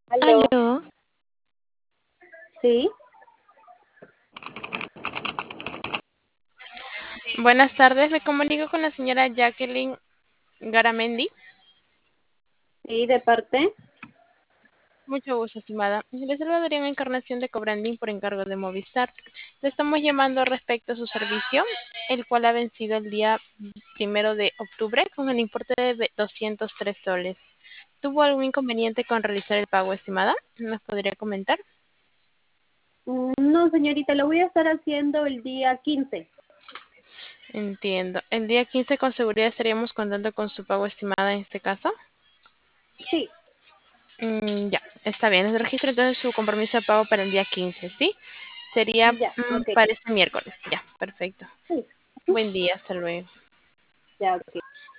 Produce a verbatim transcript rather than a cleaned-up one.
Aló, Aló, sí, buenas tardes, me comunico con la señora Jacqueline Garamendi. sí, de parte. Mucho gusto, estimada. Le saludaría en Encarnación de Cobrandín por encargo de Movistar. Le estamos llamando respecto a su servicio, el cual ha vencido el día primero de octubre con el importe de ve- doscientos tres soles. ¿Tuvo algún inconveniente con realizar el pago, estimada? ¿Nos podría comentar? Mm, No, señorita, lo voy a estar haciendo el día quince. Entiendo. El día quince con seguridad estaríamos contando con su pago, estimada, en este caso. Sí, Mm, ya, está bien. Les registro entonces su compromiso de pago para el día quince, ¿sí? Sería ya, mm, ok. para este miércoles. Ya, perfecto. Sí, Buen día, hasta luego. ya, ok.